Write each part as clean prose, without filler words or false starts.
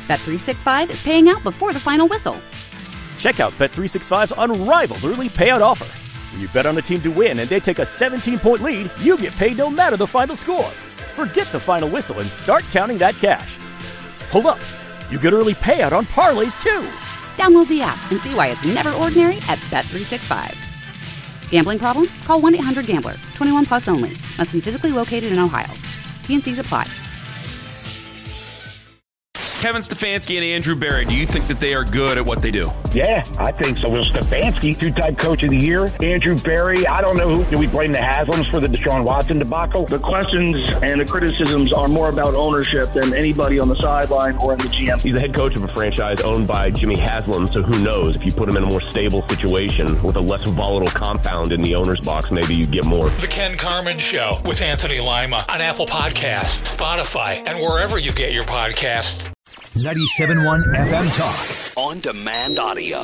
Bet365 is paying out before the final whistle. Check out Bet365's unrivaled early payout offer. When you bet on a team to win and they take a 17-point lead, you get paid no matter the final score. Forget the final whistle and start counting that cash. Hold up. You get early payout on parlays, too. Download the app and see why it's never ordinary at Bet365. Gambling problem? Call 1-800-GAMBLER. 21 plus only. Must be physically located in Ohio. T&Cs apply. Kevin Stefanski and Andrew Berry, do you think that they are good at what they do? Yeah, I think so. Well, Stefanski, two-time coach of the year. Andrew Berry, I don't know who. Do we blame the Haslams for the Deshaun Watson debacle? The questions and the criticisms are more about ownership than anybody on the sideline or in the GM. He's the head coach of a franchise owned by Jimmy Haslam, so who knows? If you put him in a more stable situation with a less volatile compound in the owner's box, maybe you get more. The Ken Carman Show with Anthony Lima on Apple Podcasts, Spotify, and wherever you get your podcasts. 97.1 FM Talk. On demand audio.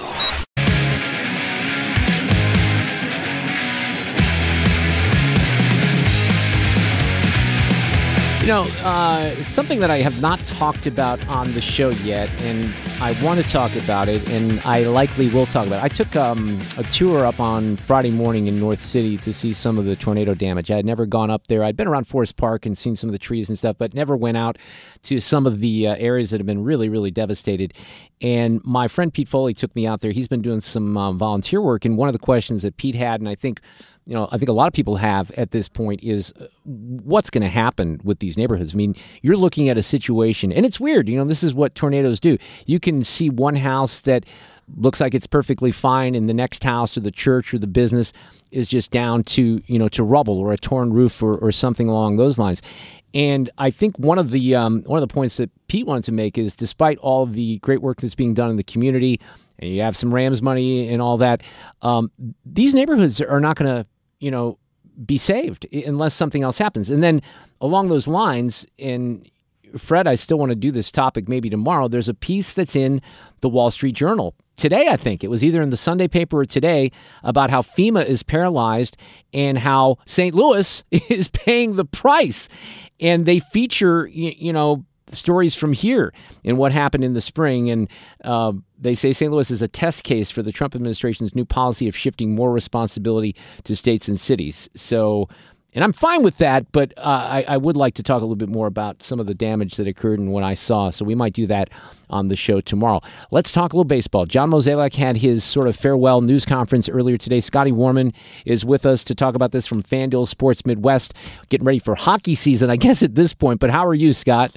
You know, something that I have not talked about on the show yet, and I want to talk about it, and I likely will talk about it. I took a tour up on Friday morning in North City to see some of the tornado damage. I had never gone up there. I'd been around Forest Park and seen some of the trees and stuff, but never went out to some of the areas that have been really, really devastated. And my friend Pete Foley took me out there. He's been doing some volunteer work, and one of the questions that Pete had, and I think a lot of people have at this point, is what's going to happen with these neighborhoods. I mean, you're looking at a situation, and it's weird. You know, this is what tornadoes do. You can see one house that looks like it's perfectly fine, and the next house or the church or the business is just down to rubble or a torn roof or something along those lines. And I think one of the points that Pete wanted to make is, despite all the great work that's being done in the community, and you have some Rams money and all that, these neighborhoods are not going to, be saved unless something else happens. And then along those lines, and Fred, I still want to do this topic maybe tomorrow, there's a piece that's in the Wall Street Journal today, I think. It was either in the Sunday paper or today, about how FEMA is paralyzed and how St. Louis is paying the price. And they feature, stories from here and what happened in the spring. And they say St. Louis is a test case for the Trump administration's new policy of shifting more responsibility to states and cities. So, and I'm fine with that, but I would like to talk a little bit more about some of the damage that occurred and what I saw. So we might do that on the show tomorrow. Let's talk a little baseball. John Mozeliak had his sort of farewell news conference earlier today. Scotty Warman is with us to talk about this from FanDuel Sports Midwest. Getting ready for hockey season, I guess, at this point. But how are you, Scott?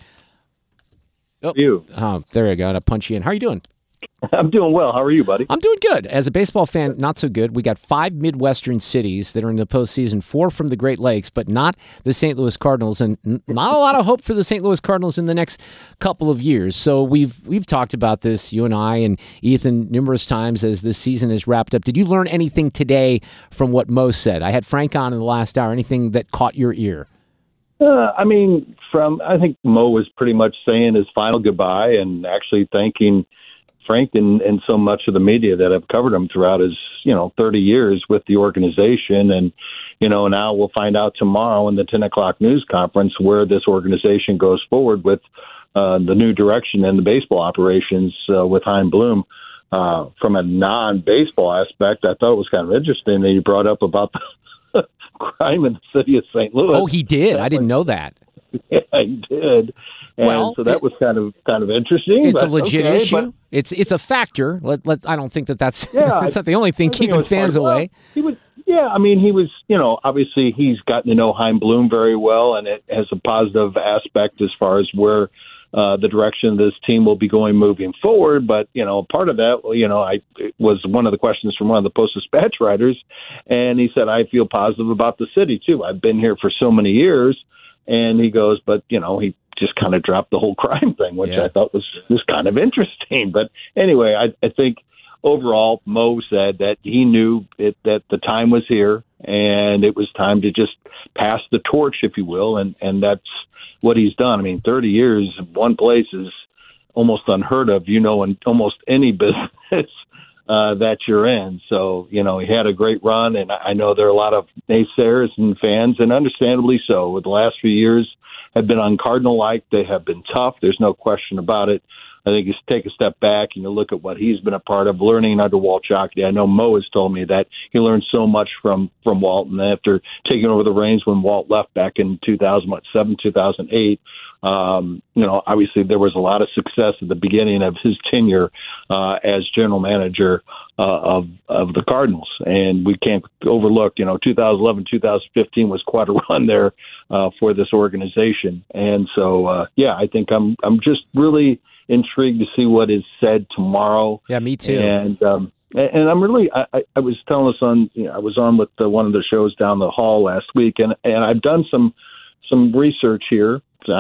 Oh, there you go. I punch you in. How are you doing? I'm doing well. How are you, buddy? I'm doing good. As a baseball fan, not so good. We got 5 Midwestern cities that are in the postseason, 4 from the Great Lakes, but not the St. Louis Cardinals, and not a lot of hope for the St. Louis Cardinals in the next couple of years. So we've talked about this, you and I and Ethan, numerous times as this season is wrapped up. Did you learn anything today from what Mo said? I had Frank on in the last hour. Anything that caught your ear? I think Mo was pretty much saying his final goodbye and actually thanking Frank and so much of the media that have covered him throughout his, 30 years with the organization. And, now we'll find out tomorrow in the 10 o'clock news conference where this organization goes forward with the new direction in the baseball operations with Chaim Bloom. From a non-baseball aspect, I thought it was kind of interesting that you brought up about the crime in the city of St. Louis. Oh, he did? I didn't know that. Yeah, he did. And so that was kind of interesting. It's a legit issue. It's a factor. I don't think that's not the only thing keeping fans away. He was, obviously he's gotten to know Chaim Bloom very well, and it has a positive aspect as far as where the direction this team will be going moving forward. But, part of that, it was one of the questions from one of the Post-Dispatch writers, and he said, I feel positive about the city, too. I've been here for so many years. And he goes, but, he just kind of dropped the whole crime thing, which I thought was kind of interesting. But anyway, I think overall, Mo said that he knew that the time was here and it was time to just pass the torch, if you will. And that's what he's done. I mean, 30 years in one place is almost unheard of, in almost any business that you're in. So, he had a great run, and I know there are a lot of naysayers and fans, and understandably so. With the last few years have been un-Cardinal-like. They have been tough. There's no question about it. I think you take a step back and you look at what he's been a part of, learning under Walt Jocketty. I know Mo has told me that he learned so much from Walt, and after taking over the reins when Walt left back in 2007, 2008, obviously there was a lot of success at the beginning of his tenure as general manager of the Cardinals, and we can't overlook, 2011, 2015 was quite a run there for this organization, and so I think I'm just really intrigued to see what is said tomorrow. Yeah, me too. And I'm really, I was telling us I was on with one of the shows down the hall last week, and I've done some research here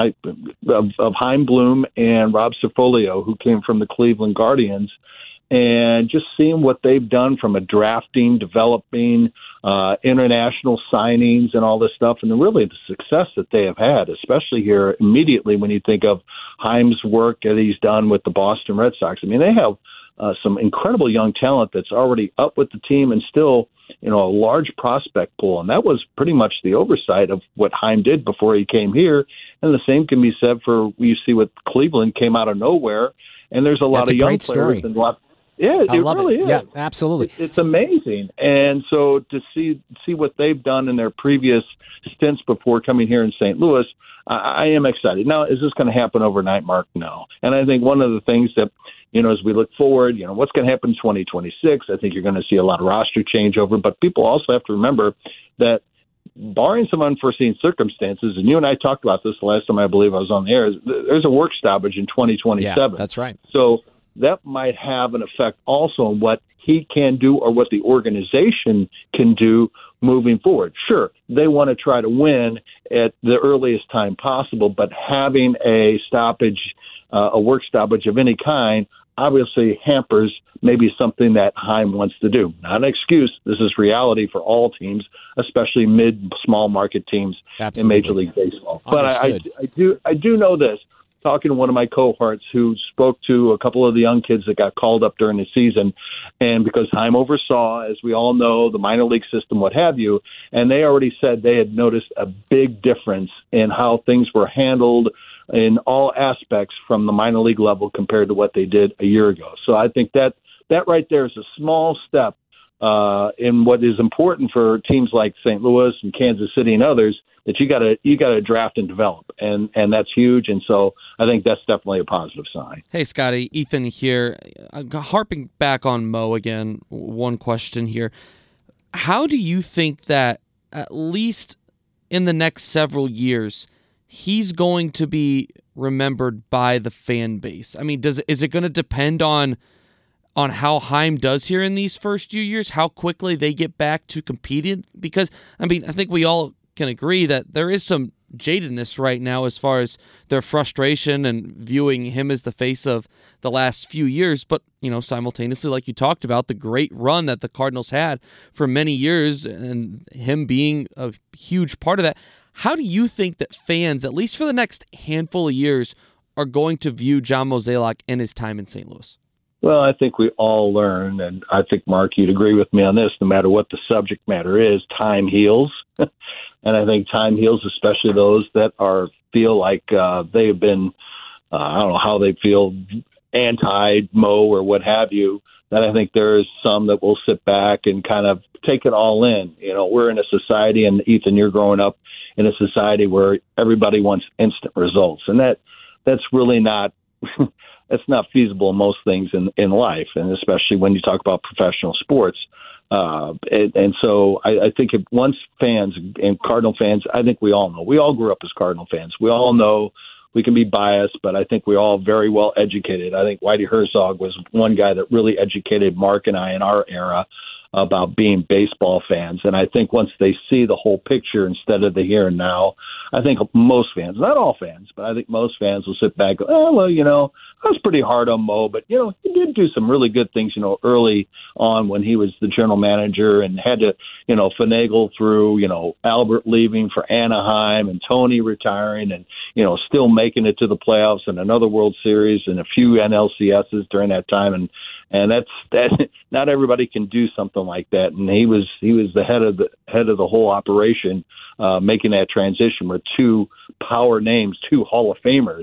of Chaim Bloom and Rob Cifolio, who came from the Cleveland Guardians, and just seeing what they've done from a drafting, developing, international signings and all this stuff, and really the success that they have had, especially here immediately when you think of Chaim's work that he's done with the Boston Red Sox. I mean, they have some incredible young talent that's already up with the team and still, a large prospect pool. And that was pretty much the oversight of what Chaim did before he came here. And the same can be said for, you see what Cleveland came out of nowhere. And there's a lot of young players and a lot. Yeah, it really is. Yeah, absolutely. It's amazing. And so to see what they've done in their previous stints before coming here in St. Louis, I am excited. Now, is this going to happen overnight, Mark? No. And I think one of the things that, as we look forward, what's going to happen in 2026, I think you're going to see a lot of roster changeover. But people also have to remember that barring some unforeseen circumstances, and you and I talked about this the last time I believe I was on the air, there's a work stoppage in 2027. Yeah, that's right. So that might have an effect also on what he can do or what the organization can do moving forward. Sure, they want to try to win at the earliest time possible, but having a work stoppage of any kind, obviously hampers maybe something that Chaim wants to do. Not an excuse. This is reality for all teams, especially small market teams in Major League Baseball. But I do know this. Talking to one of my cohorts who spoke to a couple of the young kids that got called up during the season, and because Chaim oversaw, as we all know, the minor league system, what have you, and they already said they had noticed a big difference in how things were handled in all aspects from the minor league level compared to what they did a year ago. So I think that right there is a small step in what is important for teams like St. Louis and Kansas City and others, that you got to draft and develop, and that's huge. And so I think that's definitely a positive sign. Hey, Scotty, Ethan here. Harping back on Mo again, one question here. How do you think that, at least in the next several years, he's going to be remembered by the fan base? I mean, is it going to depend on how Chaim does here in these first few years, how quickly they get back to competing? Because, I think we all can agree that there is some jadedness right now as far as their frustration and viewing him as the face of the last few years. But, simultaneously, like you talked about, the great run that the Cardinals had for many years and him being a huge part of that. How do you think that fans, at least for the next handful of years, are going to view John Mozeliak and his time in St. Louis? Well, I think we all learn, and I think, Mark, you'd agree with me on this, no matter what the subject matter is, time heals. And I think time heals, especially those that feel like they have been, I don't know how they feel, anti-Mo or what have you, that I think there is some that will sit back and kind of take it all in. We're in a society, and Ethan, you're growing up in a society where everybody wants instant results. And that's really not... That's not feasible in most things in life, and especially when you talk about professional sports. And so I think once fans and Cardinal fans, I think we all know. We all grew up as Cardinal fans. We all know we can be biased, but I think we're all very well educated. I think Whitey Herzog was one guy that really educated Mark and I in our era about being baseball fans. And I think once they see the whole picture instead of the here and now, I think most fans, not all fans, but I think most fans will sit back and go, I was pretty hard on Mo, but, he did do some really good things, early on when he was the general manager and had to, finagle through, Albert leaving for Anaheim and Tony retiring and, still making it to the playoffs and another World Series and a few NLCSs during that time. And that's not everybody can do something like that. And he was the head of the whole operation, making that transition with two power names, two Hall of Famers,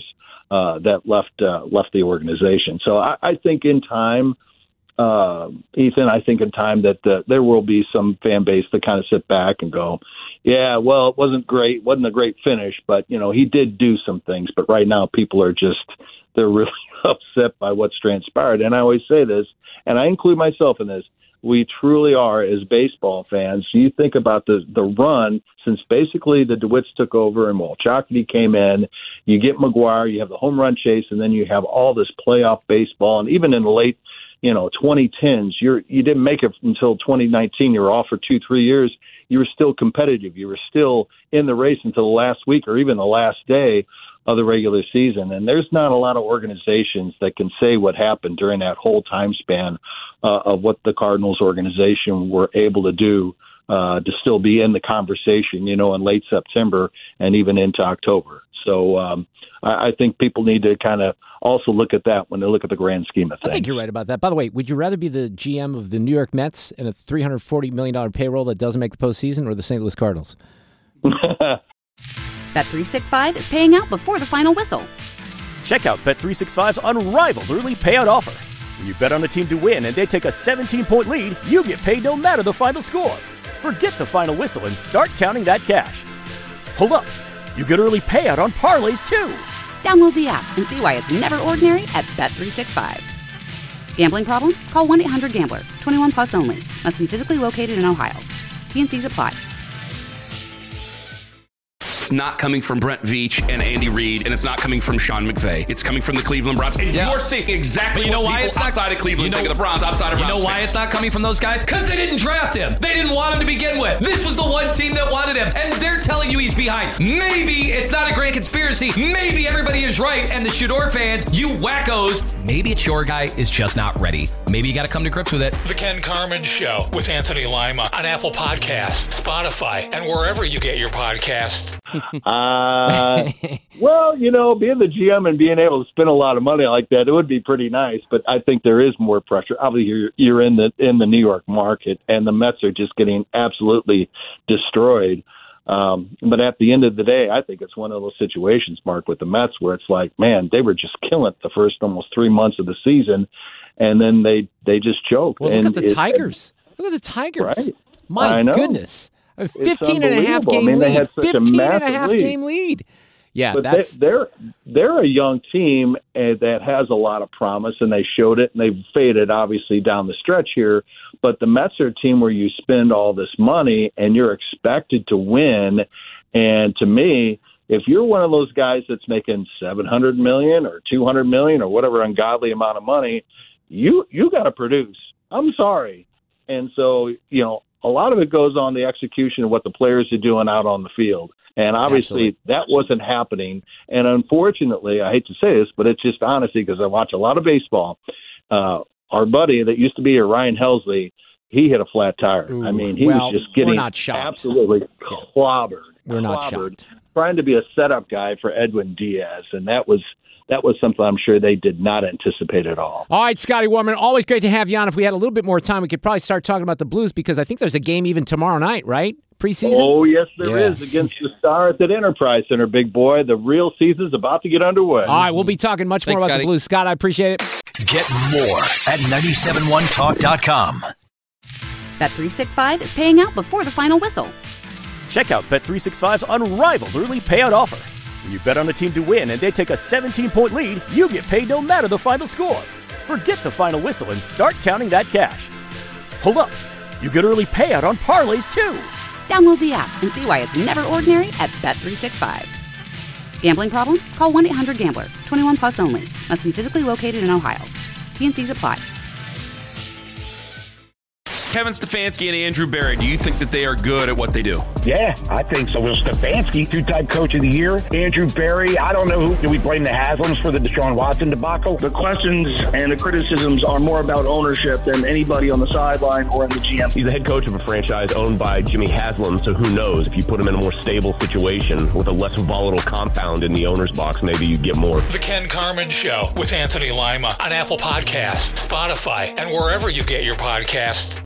that left the organization. So I think in time, Ethan, that there will be some fan base that kind of sit back and go, yeah, well, it wasn't a great finish, but he did do some things. But right now, people are they're really upset by what's transpired. And I always say this, and I include myself in this. We truly are, as baseball fans. You think about the run since basically the DeWitts took over and Walchocity came in. You get McGuire, you have the home run chase, and then you have all this playoff baseball. And even in the late 2010s, you didn't make it until 2019. You were off for 2-3 years. You were still competitive. You were still in the race until the last week or even the last day of the regular season. And there's not a lot of organizations that can say what happened during that whole time span of what the Cardinals organization were able to do to still be in the conversation, in late September and even into October. So I think people need to kind of also look at that when they look at the grand scheme of things. I think you're right about that. By the way, would you rather be the GM of the New York Mets and a $340 million payroll that doesn't make the postseason, or the St. Louis Cardinals? Bet365 is paying out before the final whistle. Check out Bet365's unrivaled early payout offer. When you bet on a team to win and they take a 17-point lead, you get paid no matter the final score. Forget the final whistle and start counting that cash. Hold up. You get early payout on parlays, too. Download the app and see why it's never ordinary at Bet365. Gambling problem? Call 1-800-GAMBLER. 21 plus only. Must be physically located in Ohio. T&Cs apply. It's not coming from Brent Veach and Andy Reid, and it's not coming from Sean McVay. It's coming from the Cleveland Browns. And you're seeing exactly what people outside of Cleveland think of the Browns, outside of Browns. You know why it's not coming from those guys? Because they didn't draft him. They didn't want him to begin with. This was the one team that wanted him, and they're telling you he's behind. Maybe it's not a grand conspiracy. Maybe everybody is right, and the Shador fans, you wackos, maybe it's your guy is just not ready. Maybe you got to come to grips with it. The Ken Carman Show with Anthony Lima on Apple Podcasts, Spotify, and wherever you get your podcasts. Well, being the GM and being able to spend a lot of money like that, it would be pretty nice. But I think there is more pressure. Obviously, you're in the New York market, and the Mets are just getting absolutely destroyed. But at the end of the day, I think it's one of those situations, Mark, with the Mets where it's like, man, they were just killing it the first almost 3 months of the season, and then they just choked. Well, look at the Tigers. Look at the Tigers. Right? My goodness. A 15.5 game lead. They had such 15.5 game lead. Yeah, but they're a young team that has a lot of promise, and they showed it, and they've faded obviously down the stretch here. But the Mets are a team where you spend all this money and you're expected to win. And to me, if you're one of those guys that's making $700 million or $200 million or whatever ungodly amount of money, you got to produce. I'm sorry. And so, a lot of it goes on the execution of what the players are doing out on the field. And obviously that wasn't happening. And unfortunately, I hate to say this, but it's just honesty because I watch a lot of baseball. Our buddy that used to be here, Ryan Helsley, he hit a flat tire. Ooh, I mean, he was just getting absolutely clobbered. We're not shocked. Trying to be a setup guy for Edwin Diaz. And that was something I'm sure they did not anticipate at all. All right, Scotty Warman, always great to have you on. If we had a little bit more time, we could probably start talking about the Blues because I think there's a game even tomorrow night, right? Preseason? Oh, yes, there is against the Stars at Enterprise Center, big boy. The real season's about to get underway. All right, we'll be talking much more about the Blues. Scott, I appreciate it. Get more at 971talk.com. Bet365 is paying out before the final whistle. Check out Bet365's unrivaled early payout offer. When you bet on a team to win and they take a 17-point lead, you get paid no matter the final score. Forget the final whistle and start counting that cash. Hold up. You get early payout on parlays, too. Download the app and see why it's never ordinary at Bet365. Gambling problem? Call 1-800-GAMBLER. 21 plus only. Must be physically located in Ohio. T&Cs apply. Kevin Stefanski and Andrew Berry, do you think that they are good at what they do? Yeah, I think so. Will Stefanski, two-time coach of the year. Andrew Berry, I don't know do we blame the Haslams for the Deshaun Watson debacle? The questions and the criticisms are more about ownership than anybody on the sideline or in the GM. He's the head coach of a franchise owned by Jimmy Haslam, so who knows? If you put him in a more stable situation with a less volatile compound in the owner's box, maybe you get more. The Ken Carman Show with Anthony Lima on Apple Podcasts, Spotify, and wherever you get your podcasts.